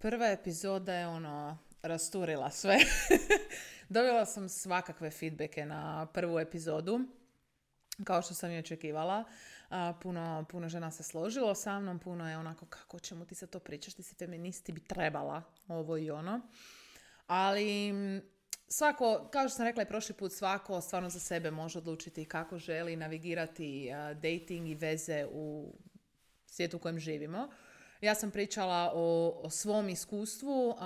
Prva epizoda je rasturila sve. Dobila sam svakakve feedbacke na prvu epizodu, kao što sam i očekivala. Puno žena se složilo sa mnom, puno je onako, kako čemu ti se to pričaš, ti si feminist, ti bi trebala ovo i ono. Ali svako, kao što sam rekla i prošli put, svako stvarno za sebe može odlučiti kako želi navigirati dating i veze u svijetu u kojem živimo. Ja sam pričala o svom iskustvu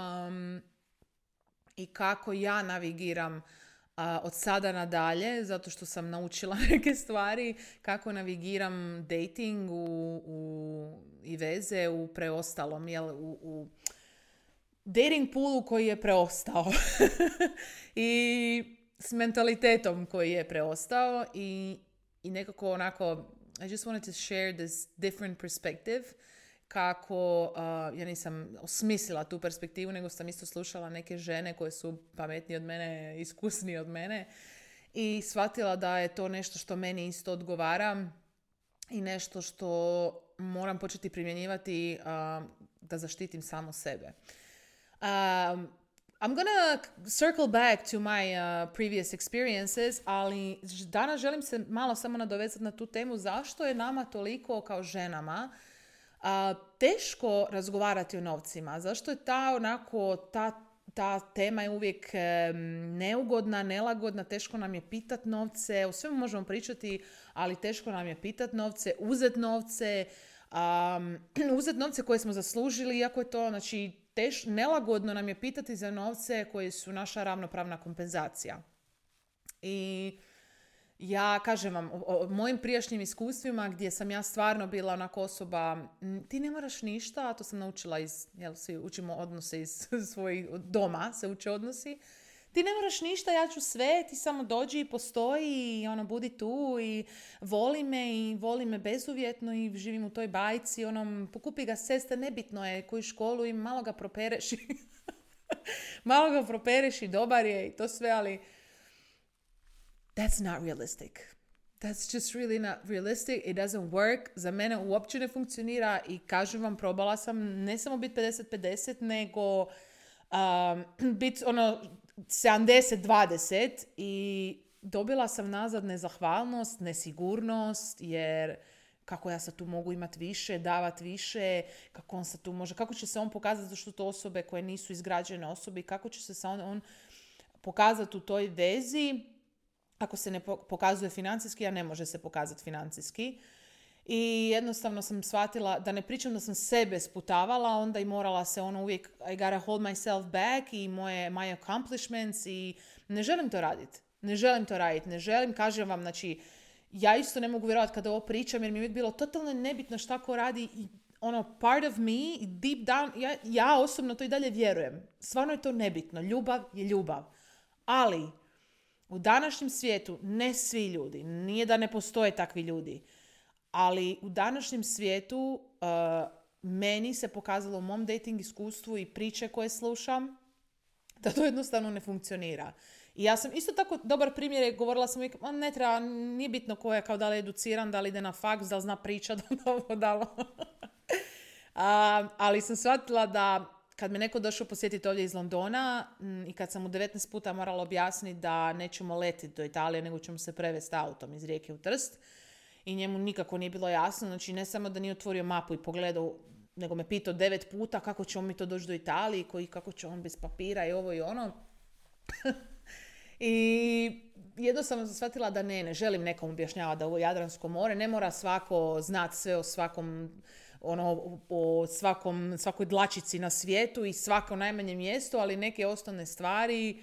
i kako ja navigiram od sada nadalje, zato što sam naučila neke stvari, kako navigiram dating i veze u preostalom, u dating poolu koji je preostao i s mentalitetom koji je preostao i nekako onako I just wanted to share this different perspective kako ja nisam osmislila tu perspektivu, nego sam isto slušala neke žene koje su pametnije od mene, iskusnije od mene i shvatila da je to nešto što meni isto odgovara i nešto što moram početi primjenjivati da zaštitim samo sebe. I'm gonna circle back to my previous experiences, ali danas želim se malo samo nadovezati na tu temu zašto je nama toliko kao ženama teško razgovarati o novcima. Zašto je ta tema je uvijek neugodna, nelagodna, teško nam je pitat novce, o svemu možemo pričati, ali teško nam je pitat novce, uzet novce, uzet novce koje smo zaslužili, iako je to, znači, nelagodno nam je pitati za novce koji su naša ravnopravna kompenzacija. I ja kažem vam, o mojim prijašnjim iskustvima gdje sam ja stvarno bila onako osoba, ti ne moraš ništa, a to sam naučila svi učimo odnose iz svojih doma, se uče odnosi. Ti ne moraš ništa, ja ću sve, ti samo dođi i postoji i budi tu i voli me bezuvjetno i živim u toj bajci, pokupi ga sestra, nebitno je koju školu i malo ga propereš malo ga propereš i dobar je i to sve, ali that's not realistic. That's just really not realistic. It doesn't work. Za mene uopće ne funkcionira i kažem vam, probala sam ne samo biti 50-50, nego biti 70-20 i dobila sam nazad nezahvalnost, nesigurnost, jer kako ja sad tu mogu imati više, davati više, kako on sad tu može, kako će se on pokazati, zašto to osobe koje nisu izgrađene osobe, kako će se on pokazati u toj vezi, ako se ne pokazuje financijski, a ne može se pokazati financijski. I jednostavno sam shvatila, da ne pričam da sam sebe sputavala, onda i morala se uvijek, I gotta hold myself back i my accomplishments i ne želim to raditi. Ne želim, kažem vam, znači, ja isto ne mogu vjerovati kada ovo pričam, jer mi je uvijek bilo totalno nebitno šta ko radi i part of me, deep down, ja osobno to i dalje vjerujem. Stvarno je to nebitno. Ljubav je ljubav. Ali u današnjem svijetu, ne svi ljudi, nije da ne postoje takvi ljudi, ali u današnjem svijetu meni se pokazalo u mom dating iskustvu i priče koje slušam da to jednostavno ne funkcionira. I ja sam isto tako dobar primjer je, govorila sam uvijek, ne treba, nije bitno ko je, kao da li je educiran, da li ide na faks, da li zna pričat, ali sam shvatila da kad me neko došao posjetiti ovdje iz Londona i kad sam mu 19 puta morala objasniti da nećemo letiti do Italije, nego ćemo se prevesti autom iz Rijeke u Trst, i njemu nikako nije bilo jasno, znači ne samo da nije otvorio mapu i pogledao, nego me pitao 9 puta kako ćemo mi to doći do Italije, kako će on bez papira i ovo i ono. I jednostavno sam shvatila da ne želim nekom objašnjavati da ovo je Jadransko more, ne mora svako znati sve o svakom, svakoj dlačici na svijetu i svakom najmanjem mjestu, ali neke osnovne stvari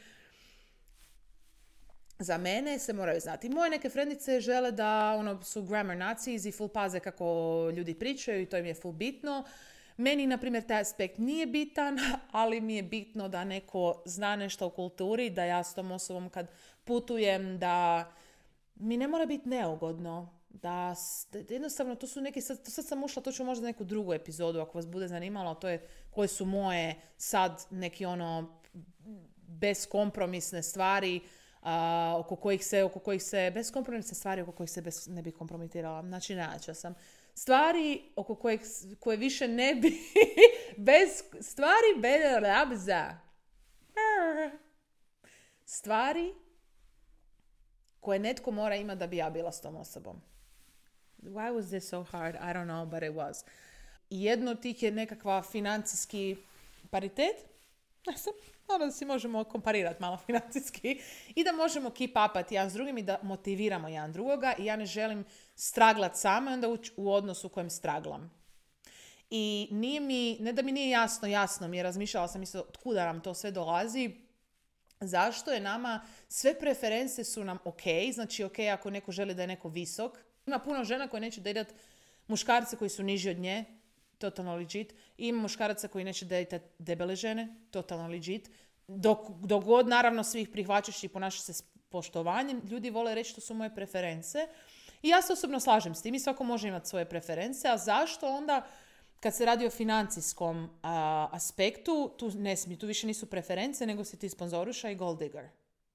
za mene se moraju znati. Moje neke frendice žele da su grammar nazis i full paze kako ljudi pričaju i to im je full bitno. Meni, na primjer, taj aspekt nije bitan, ali mi je bitno da neko zna nešto o kulturi, da ja s tom osobom kad putujem, da mi ne mora biti neugodno. Da jednostavno, to su neki, sad sam ušla, to ću možda neku drugu epizodu, ako vas bude zanimalo, to je koje su moje sad neki beskompromisne stvari, oko kojih se beskompromisne stvari oko kojih se ne bi kompromitirala. Znači, najjača sam. Stvari oko koje više ne bi bez stvari stvari koje netko mora imati da bi ja bila s tom osobom. Why was this so hard? I don't know, but it was. I jedno od tih je nekakva financijski paritet. Da si možemo komparirati malo financijski i da možemo keep upati jedan s drugim i da motiviramo jedan drugoga i ja ne želim straglat sama i onda ući u odnos u kojem straglam. I nije mi, ne da mi nije jasno mi je, razmišljala sam isto od kuda nam to sve dolazi, zašto je nama, sve preference su nam ok, znači ok ako neko želi da je neko visok. Ima puno žena koje neće datat muškarce koji su niži od nje, totalno legit. I ima muškaraca koji neće datat debele žene, totalno legit. Dok god naravno svih prihvaćaš i ponašaš se s poštovanjem, ljudi vole reći što su moje preference. I ja se osobno slažem s tim i svako može imati svoje preference, a zašto onda kad se radi o financijskom aspektu, tu više nisu preference, nego si ti sponzoruša i gold digger.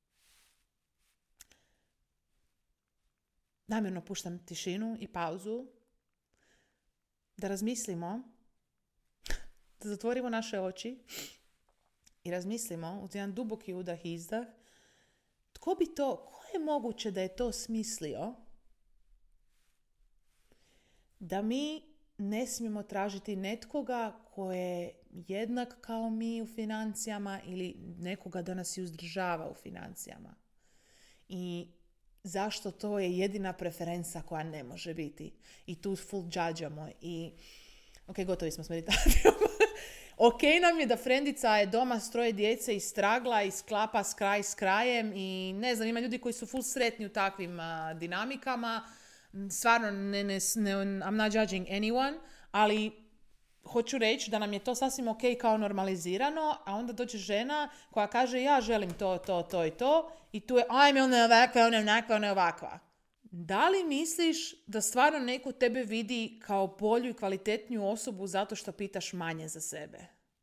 Namjerno puštam tišinu i pauzu da razmislimo, da zatvorimo naše oči i razmislimo uz jedan duboki udah i izdah ko je moguće da je to smislio da mi ne smijemo tražiti netkoga ko je jednak kao mi u financijama ili nekoga da nas i uzdržava u financijama. I zašto to je jedina preferenca koja ne može biti. I tu full judgeamo. I ok, gotovi smo s meditacijom. Ok nam je da frendica je doma s 3 djece i stragla i sklapa kraj s krajem i ne znam, ima ljudi koji su full sretni u takvim dinamikama. Stvarno, I'm not judging anyone, ali hoću reći da nam je to sasvim ok kao normalizirano, a onda dođe žena koja kaže ja želim to i to i tu je ajme ona je ovakva, ona je onakva, ona je ovakva. Da li misliš da stvarno neko tebe vidi kao bolju i kvalitetniju osobu zato što pitaš manje za sebe?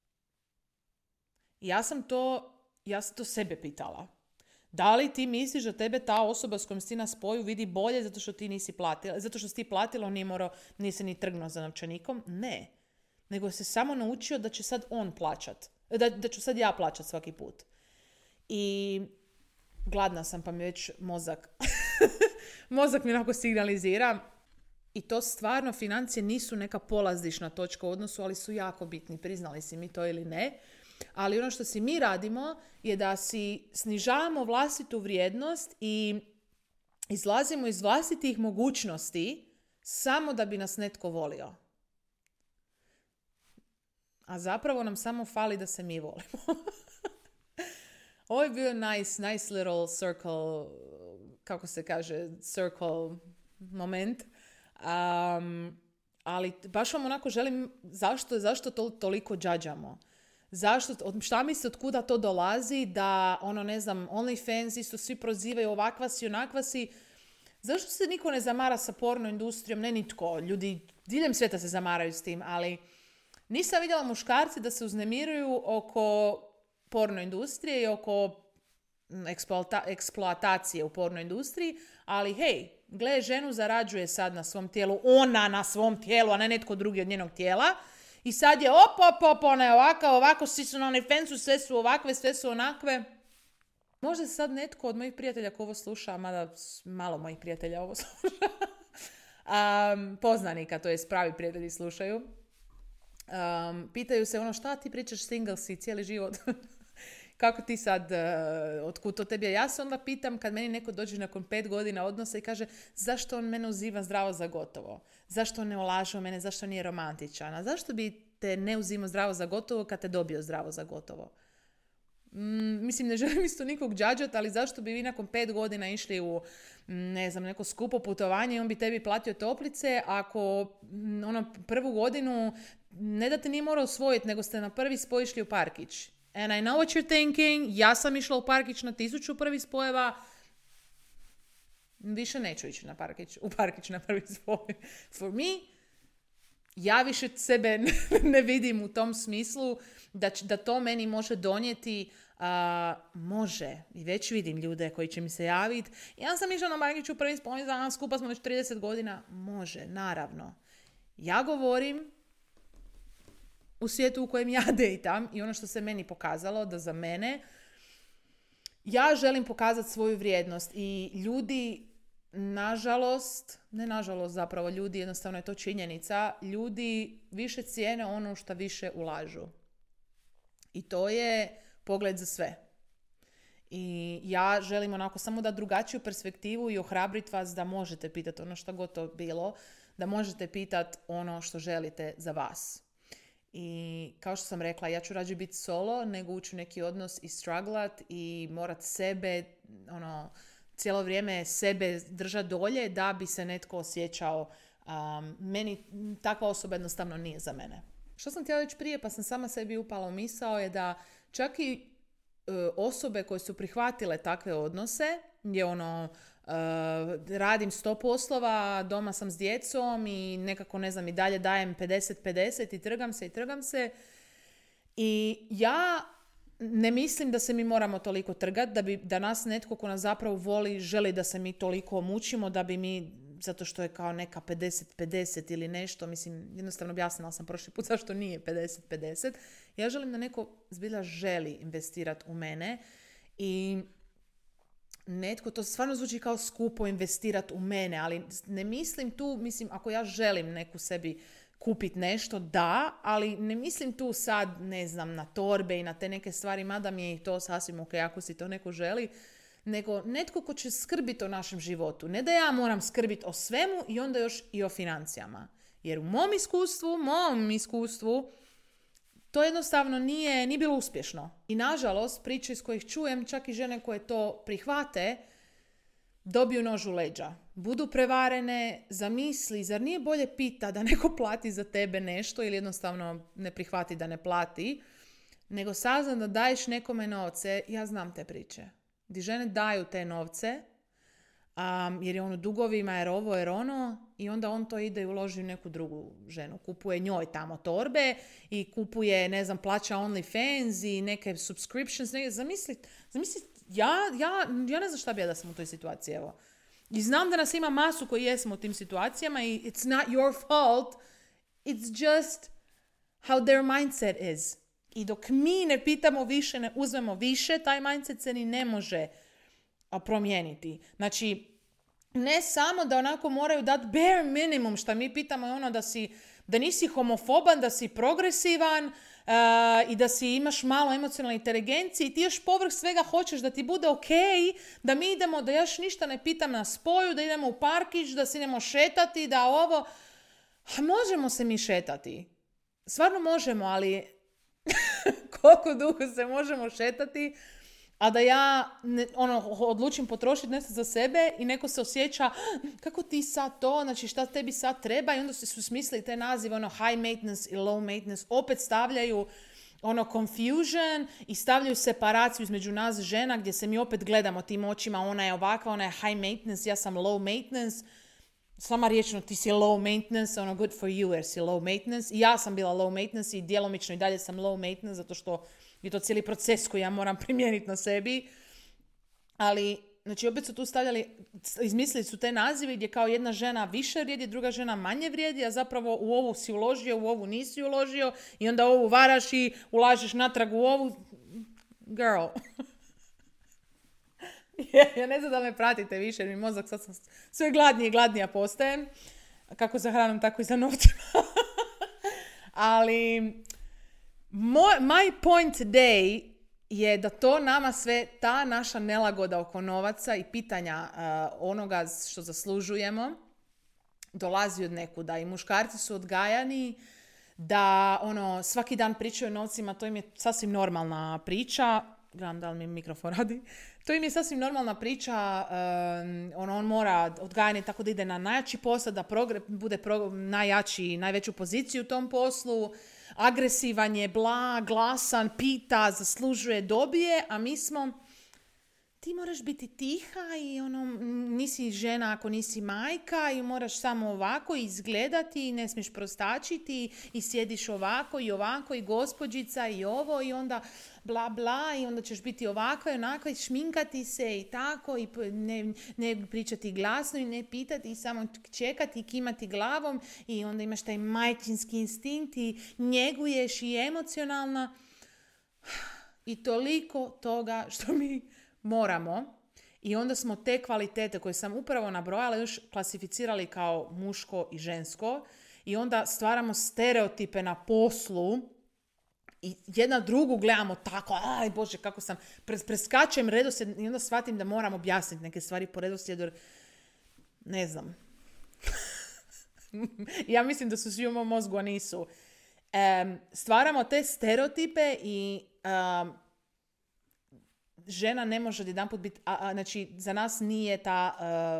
Ja sam to sebe pitala. Da li ti misliš da tebe ta osoba s kojom si na spoju vidi bolje zato što ti nisi platila, zato što si ti platila, on nije se ni trgnuo za novčanikom? Ne. Nego se samo naučio da će sad on plaćat. Da ću sad ja plaćat svaki put. I gladna sam pa mi već mozak mi onako signalizira. I to stvarno, financije nisu neka polazišna točka u odnosu, ali su jako bitni, priznali si mi to ili ne. Ali ono što si mi radimo je da si snižavamo vlastitu vrijednost i izlazimo iz vlastitih mogućnosti samo da bi nas netko volio. A zapravo nam samo fali da se mi volimo. Ovo je bio nice little circle, kako se kaže, circle moment. Ali baš vam onako želim, zašto to toliko džađamo? Šta misli, od kuda to dolazi, da OnlyFans isto svi prozivaju ovakva si, onakva si. Zašto se niko ne zamara sa porno industrijom? Ne nitko, ljudi diljem svijeta se zamaraju s tim, ali nisam vidjela muškarci da se uznemiruju oko porno industrije i oko eksploatacije u porno industriji, ali hej, gle, ženu zarađuje sad na svom tijelu, ona na svom tijelu, a ne netko drugi od njenog tijela. I sad je ona je ovako, svi su na OnlyFansu, sve su ovakve, sve su onakve. Možda sad netko od mojih prijatelja ko ovo sluša, mada malo mojih prijatelja ovo sluša, poznanika, to jest pravi prijatelji slušaju, pitaju se šta ti pričaš, single si cijeli život. Kako ti sad, otkud to tebi? Ja se onda pitam kad meni neko dođe nakon 5 godina odnosa i kaže zašto on mene uzima zdravo za gotovo? Zašto on ne ulaže u mene? Zašto nije romantičan? A zašto bi te ne uzimao zdravo za gotovo kad te dobio zdravo za gotovo? Mislim, ne želim isto nikog džađati, ali zašto bi vi nakon 5 godina išli u, neko skupo putovanje i on bi tebi platio toplice ako prvu godinu ne da te nije morao usvojiti, nego ste na prvi spoj išli u parkić. And I know what you're thinking, ja sam išla u parkić na 1000 prvih spojeva, više neću ići u parkić na prvi spoj. For me, ja više sebe ne vidim u tom smislu da to meni može donijeti, može. I već vidim ljude koji će mi se javiti. Ja sam išla na parkić u prvi spoj, skupa smo već 30 godina. Može, naravno. Ja govorim u svijetu u kojem ja dejtam i ono što se meni pokazalo da za mene, ja želim pokazati svoju vrijednost i ljudi, nažalost, ne nažalost zapravo, ljudi, jednostavno je to činjenica, ljudi više cijene ono što više ulažu. I to je pogled za sve. I ja želim onako samo da drugačiju perspektivu i ohrabriti vas da možete pitati ono što god to bilo, da možete pitati ono što želite za vas. I kao što sam rekla, ja ću rađe biti solo nego ući u neki odnos i struglat i morat sebe, cijelo vrijeme sebe držati dolje da bi se netko osjećao. Meni takva osoba jednostavno nije za mene. Što sam htjela reći prije, pa sam sama sebi upala u misao, je da čak i osobe koje su prihvatile takve odnose, gdje radim 100 poslova, doma sam s djecom i nekako, ne znam, i dalje dajem 50-50 i trgam se. I ja ne mislim da se mi moramo toliko trgati, da nas netko ko nas zapravo voli želi da se mi toliko mučimo, da bi mi, zato što je kao neka 50-50 ili nešto, mislim, jednostavno objasnila sam prošli put zašto nije 50-50. Ja želim da neko zbilja želi investirati u mene i netko, to stvarno zvuči kao skupo investirati u mene, ali ne mislim tu, ako ja želim neku sebi kupiti nešto, da, ali ne mislim tu sad, ne znam, na torbe i na te neke stvari, mada mi je i to sasvim ok, ako si to neko želi, nego netko ko će skrbiti o našem životu. Ne da ja moram skrbiti o svemu i onda još i o financijama. Jer u mom iskustvu, to jednostavno nije bilo uspješno. I nažalost, priče iz kojih čujem, čak i žene koje to prihvate, dobiju nož u leđa. Budu prevarene, zamisli, zar nije bolje pita da neko plati za tebe nešto ili jednostavno ne prihvati da ne plati, nego sazna da daješ nekome novce. Ja znam te priče. Di žene daju te novce, jer je on u dugovima, jer ovo, jer ono, i onda on to ide i uloži u neku drugu ženu. Kupuje njoj tamo torbe i kupuje, ne znam, plaća OnlyFans i neke subscriptions. Zamisli, ja ne znam šta bi ja da sam u toj situaciji, evo. I znam da nas ima masu koji jesmo u tim situacijama i it's not your fault, it's just how their mindset is. I dok mi ne pitamo više, ne uzmemo više, taj mindset se ni ne može promijeniti. Znači, ne samo da onako moraju dati bare minimum, što mi pitamo je ono da nisi homofoban, da si progresivan i da imaš malo emocionalne inteligencije i ti još povrh svega hoćeš da ti bude ok, da mi idemo, da ja još ništa ne pitam na spoju, da idemo u parkić, da se idemo šetati, da ovo... Možemo se mi šetati. Stvarno možemo, ali koliko dugo se možemo šetati, a da ja odlučim potrošiti nešto za sebe i neko se osjeća kako ti sad to, znači šta tebi sad treba, i onda su smislili te nazive high maintenance i low maintenance, opet stavljaju confusion i stavljaju separaciju između nas žena gdje se mi opet gledamo tim očima, ona je ovakva, ona je high maintenance, ja sam low maintenance. Sama riječno, ti si low maintenance, good for you jer si low maintenance. I ja sam bila low maintenance i djelomično i dalje sam low maintenance zato što je to cijeli proces koji ja moram primijeniti na sebi. Ali, znači, opet su tu stavljali, izmislili su te nazive gdje kao jedna žena više vrijedi, druga žena manje vrijedi, a zapravo u ovu si uložio, u ovu nisi uložio i onda ovu varaš i ulažeš natrag u ovu. Girl. Ja ne znam da me pratite više, jer mi mozak sad sam sve gladnije i gladnija postajem. Kako za hranom, tako i za novcima. Ali my point today je da to nama sve, ta naša nelagoda oko novaca i pitanja onoga što zaslužujemo, dolazi od nekuda. I muškarci su odgajani da svaki dan pričaju o novcima, to im je sasvim normalna priča. Gledam da li mi mikrofon radi. To im je sasvim normalna priča, on mora odgajanje tako da ide na najjači posao, da bude najjači, najveću poziciju u tom poslu, agresivan je, blag, glasan, pita, zaslužuje, dobije, a mi smo ti moraš biti tiha i nisi žena ako nisi majka i moraš samo ovako izgledati i ne smiješ prostačiti i sjediš ovako i gospođica i ovo i onda bla bla i onda ćeš biti ovako i onako i šminkati se i tako i ne pričati glasno i ne pitati i samo čekati i kimati glavom i onda imaš taj majčinski instinkt i njeguješ i emocionalno i toliko toga što mi moramo i onda smo te kvalitete koje sam upravo nabrojala još klasificirali kao muško i žensko i onda stvaramo stereotipe na poslu i jedna drugu gledamo tako, aj Bože kako sam, preskačem redoslijed i onda shvatim da moram objasniti neke stvari po redoslijedu jer ne znam. Ja mislim da su svi u mom mozgu, a nisu. Stvaramo te stereotipe i žena ne može jedanput biti, znači za nas nije ta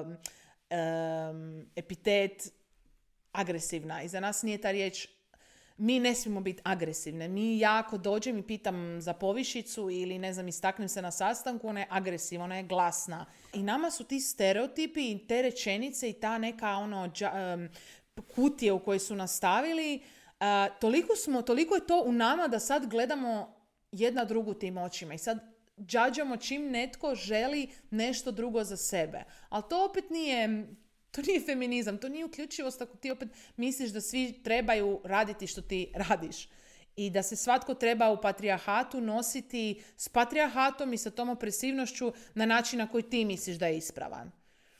epitet agresivna i za nas nije ta riječ, mi ne smijemo biti agresivne. Mi jako dođem i pitam za povišicu ili ne znam, istaknem se na sastanku, ona je agresivna, ona je glasna. I nama su ti stereotipi i te rečenice i ta neka kutije u kojoj su nas stavili, toliko je to u nama da sad gledamo jedna drugu tim očima i sad džađamo čim netko želi nešto drugo za sebe. Ali to opet nije feminizam, to nije uključivost ako ti opet misliš da svi trebaju raditi što ti radiš. I da se svatko treba u patrijarhatu nositi s patrijarhatom i sa tom opresivnošću na način na koji ti misliš da je ispravan.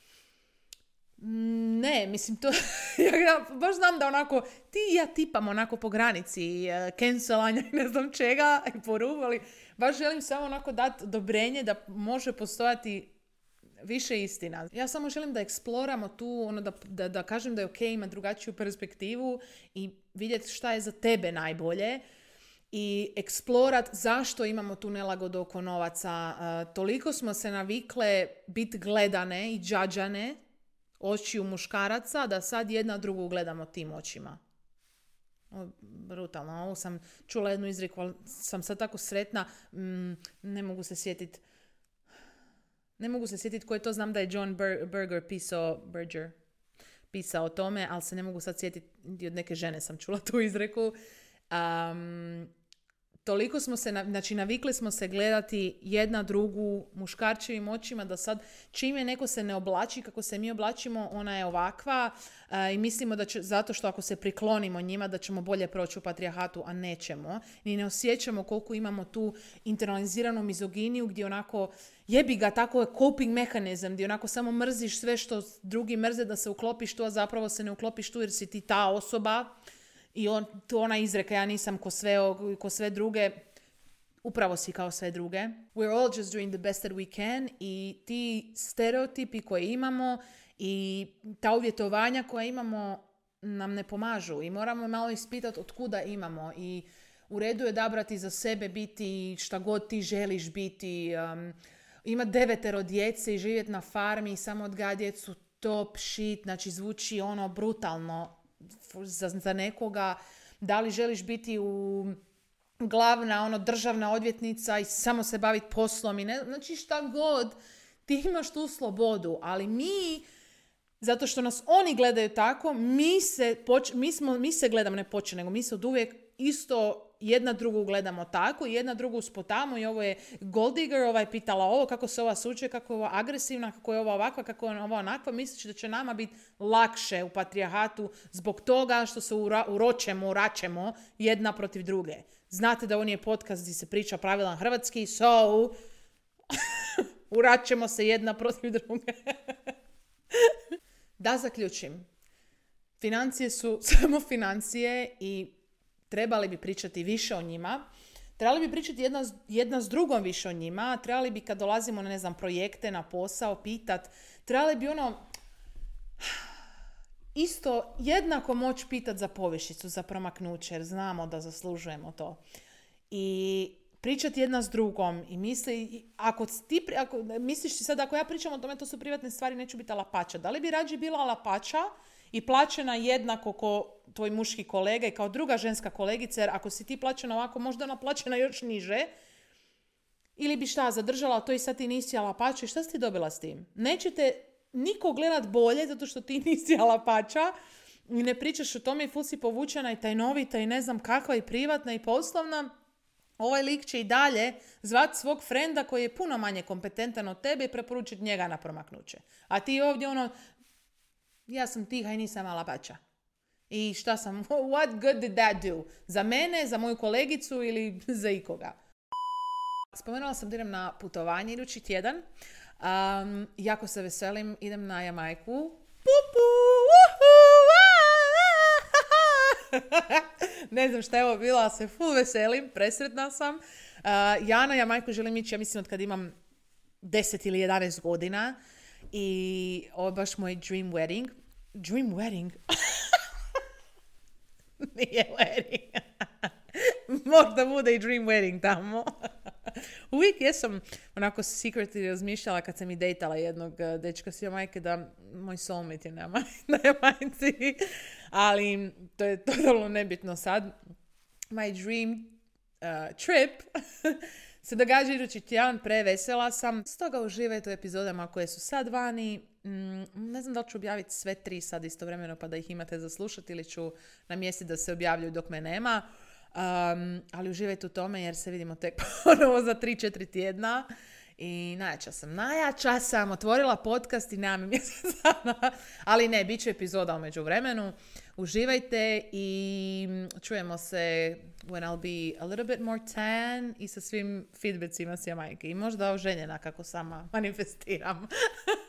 Ne, mislim to, ja baš znam da onako ti i ja tipam onako po granici cancelanja i ne znam čega i poruvali. Baš želim samo onako dati odobrenje da može postojati više istina. Ja samo želim da eksploramo tu, da kažem da je ok imati drugačiju perspektivu i vidjeti šta je za tebe najbolje i eksplorat zašto imamo tu nelagodu oko novaca. Toliko smo se navikle biti gledane i džađane očiju muškaraca da sad jedna drugu gledamo tim očima. Brutalno. Ovo sam čula jednu izreku, ali sam sad tako sretna. Ne mogu se sjetiti ko je to. Znam da je John Berger pisao o tome, ali se ne mogu sad sjetiti. Od neke žene sam čula tu izreku. Toliko smo se, navikli smo se gledati jedna drugu muškarčevim očima da sad čim je neko se ne oblači kako se mi oblačimo, ona je ovakva i mislimo da će, zato što ako se priklonimo njima da ćemo bolje proći u patrijarhatu, a nećemo. Ni ne osjećamo koliko imamo tu internaliziranu mizoginiju gdje onako jebi ga, tako je coping mehanizam gdje onako samo mrziš sve što drugi mrze da se uklopiš tu, a zapravo se ne uklopiš tu jer si ti ta osoba. I ona izreka, ja nisam ko sve druge, upravo si kao sve druge. We're all just doing the best that we can i ti stereotipi koje imamo i ta uvjetovanja koja imamo nam ne pomažu i moramo malo ispitati od kuda imamo i u redu je odabrati za sebe biti šta god ti želiš biti. Imati 9 djece i živjeti na farmi i samo odgajati djecu, top shit, znači zvuči brutalno za nekoga. Da li želiš biti glavna državna odvjetnica i samo se baviti poslom i znači šta god, ti imaš tu slobodu, ali mi, zato što nas oni gledaju tako, mi se gledamo, ne počne, nego mi se od uvijek isto jedna drugu gledamo tako i jedna drugu spotamo i ovo je gold digger, ova je pitala ovo, kako se ova suče, kako je ova agresivna, kako je ova ovakva, kako je ova onakva, misleći da će nama biti lakše u patrijarhatu zbog toga što se uračemo jedna protiv druge. Znate da ovo nije podcast gdje se priča pravilan hrvatski, so uračemo se jedna protiv druge. Da zaključim. Financije su samo financije i trebali bi pričati više o njima. Trebali bi pričati jedna s drugom više o njima. Trebali bi kad dolazimo na, ne znam, projekte, na posao, pitat. Trebali bi isto jednako moći pitat za povišicu, za promaknuće, jer znamo da zaslužujemo to. I pričati jedna s drugom i ako misliš sad, ako ja pričam o tome, to su privatne stvari, neću biti alapača. Da li bi rađe bila alapača i plaćena jednako ko tvoj muški kolega i kao druga ženska kolegica, jer ako si ti plaćena ovako, možda ona plaćena još niže, ili bi šta, zadržala to i sad ti nisi alapača i šta si ti dobila s tim? Nećete niko gledat bolje zato što ti nisi alapača i ne pričaš o tome i ful si povučena i tajnovita i ne znam kakva i privatna i poslovna. Ovaj lik će i dalje zvat svog frenda koji je puno manje kompetentan od tebe i preporučiti njega na promaknuće. A ti ovdje ja sam tiha i nisam alapača. I šta sam, what good did that do? Za mene, za moju kolegicu ili za ikoga? Spomenula sam da idem na putovanje idući tjedan. Jako se veselim, idem na Jamajku. Pupu! Ne znam šta je ovo bilo, ali se full veselim, presretna sam. Ja na Jamajku želim ići, ja mislim, od kad imam 10 ili 11 godina. I ovo je baš moj dream wedding. Dream wedding? Nije wedding. Možda bude i dream wedding tamo. Uvijek jesam onako secretly razmišljala kad sam i dejtala jednog dečka s Jamajke da moj soulmate je na Jamajci. Ali to je totalno nebitno sad. My dream trip se događa idući tjedan, prevesela sam. Stoga uživajte u epizodama koje su sad vani. Ne znam da li ću objaviti sve 3 sad istovremeno pa da ih imate za slušati ili ću namjestiti da se objavljuju dok me nema. Ali uživajte u tome jer se vidimo tek ponovo za 3-4 tjedna. I najjača sam, otvorila podcast i nemam mjesec dana. Ali ne, bit će epizoda u međuvremenu. Uživajte i čujemo se when I'll be a little bit more tan i sa svim feedbackima s Jamajke. I možda oženjena kako sama manifestiram.